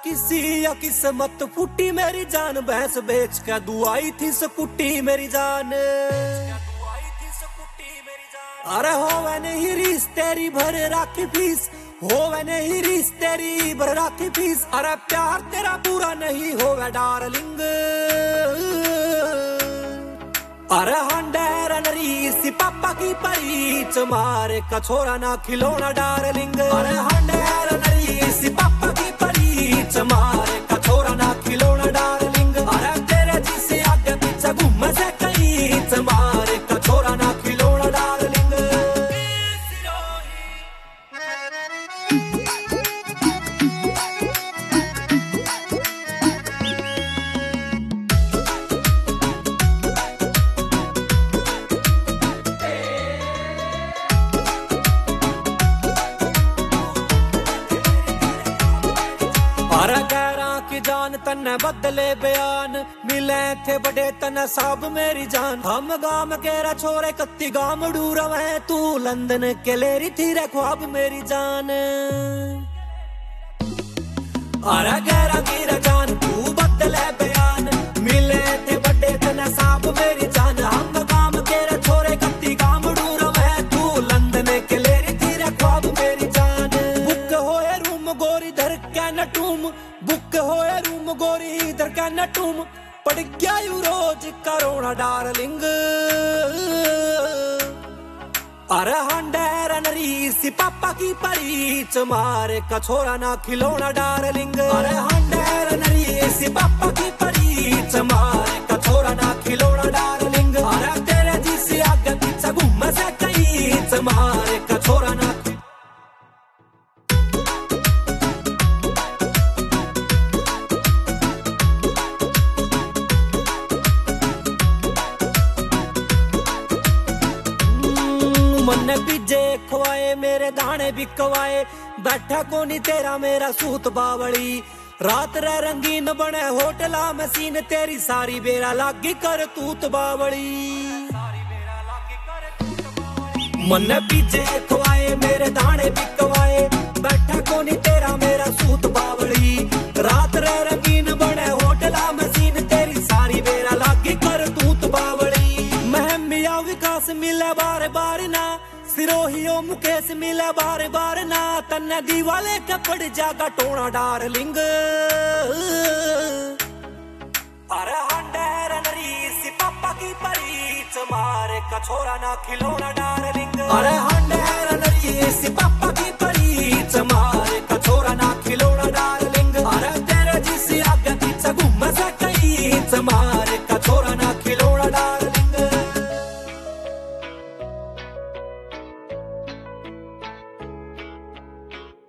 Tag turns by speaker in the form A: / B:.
A: किसी या किस्मत फूटी मेरी जान, भैंस बेच के दुआई थी स्कूटी मेरी जान। अरे होवे नहीं रीस तेरी भर राखी फीस, होवे नहीं रीस तेरी भर राखी फीस। अरे प्यार तेरा पूरा नहीं होवे डार्लिंग। अरे हंडेर नरीसी पापा की परीच मारे कछोरा ना खिलौना डार्लिंग। अरे हंडेर नरीसी पापा की परीच मारे कछोरा ना खिलौना डार्लिंग। अरे तेरे जिसे आगे पीछे घूम से कहीं मारे कछोरा ना खिलौना डार्लिंग। अरे गैरा की जान तन्ने बदले बयान, मिले थे बड़े तन्ने सब मेरी जान। हम गाम के रा छोरे कत्ती गाम डूरवे, तू लंदन के लेरी थी रे ख्वाब मेरी जान। अरे गैरा की रा जान तू बदले बयान, मिले थे बड़े तन्ने सब मेरी जान। हम गाम के रा छोरे कत्ती गाम डूरवे, तू लंदन के लेरी थी रे ख्वाब मेरी जान। बुक होए रूम गोरी धर के नटूम, बुक होए रूम गोरी धर के नटूम। पड़ गया यू रोज करोना डार्लिंग। अरे हंडेर नरीसी पापा की परीच मारे कछोरा ना खिलौना डार्लिंग। अरे हंडेर नरीसी पापा की परीच मारे कछोरा ना खिलौना डार्लिंग। अरे तेरे जिसे आगे पीछे घूम से कहीं मारे कछोरा ना। मन्ने बीजे खवाए मेरे दाने बिकवाए, बैठा कोनी तेरा मेरा सूत बावली। रात रे रंगीन बने होटला मसीन, तेरी सारी बेरा लागी कर तूत बावली। मन्ने बीजे खवाए मेरे दाने बिकवाए, बैठा कोनी तेरा मेरा सूत बावली। रात रे रंगीन बने होटला मसीन, तेरी सारी बेरा लागी कर तूत बावली। महमिया विकास मिले बार बार ना, सिरोहियो मुकेश मिले बार बार ना। तन्ने दीवाले के पड़ जागा टोना डार्लिंग। अरे हंडेर नरीसी पापा की परीच मारे कछोरा ना खिलौना डार्लिंग। अरे हंडेर नरीसी पापा